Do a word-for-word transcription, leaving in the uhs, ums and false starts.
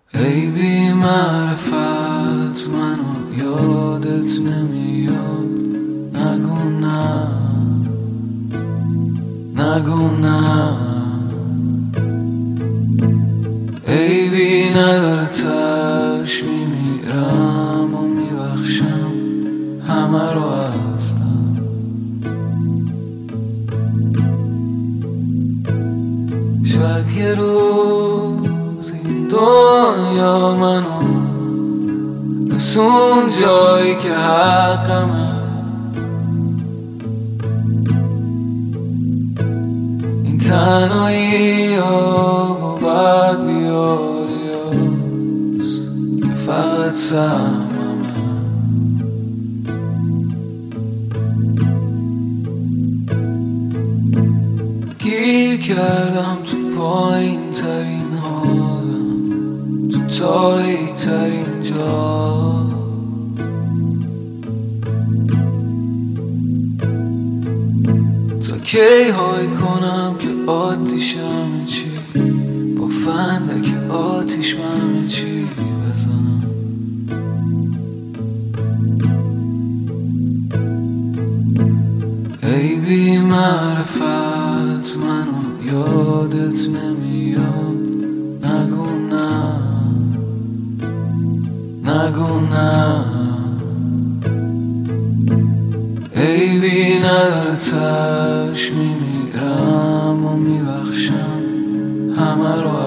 ای بی معرفت منو یادت نمیاد. نگو نه، نگو نه. ای بی ندارتش میمیرم و میبخشم همه رو از دم. شاید یه روز این دنیا منو رسون جایی که حقمه. این تنهایی ها و بد بیاری هاست که فقط سهممه. گیر کردم تو پایین ترین حالم، تو تاریک ترین جا. تا کی های کنم که آتیش همه چی با فندک آتیش همه چی بزنم. ای بی معرفت منو یادت نمیاد. نگو نه، نگو نه. ای بی ندارتش میمیرم و میبخشم همه رو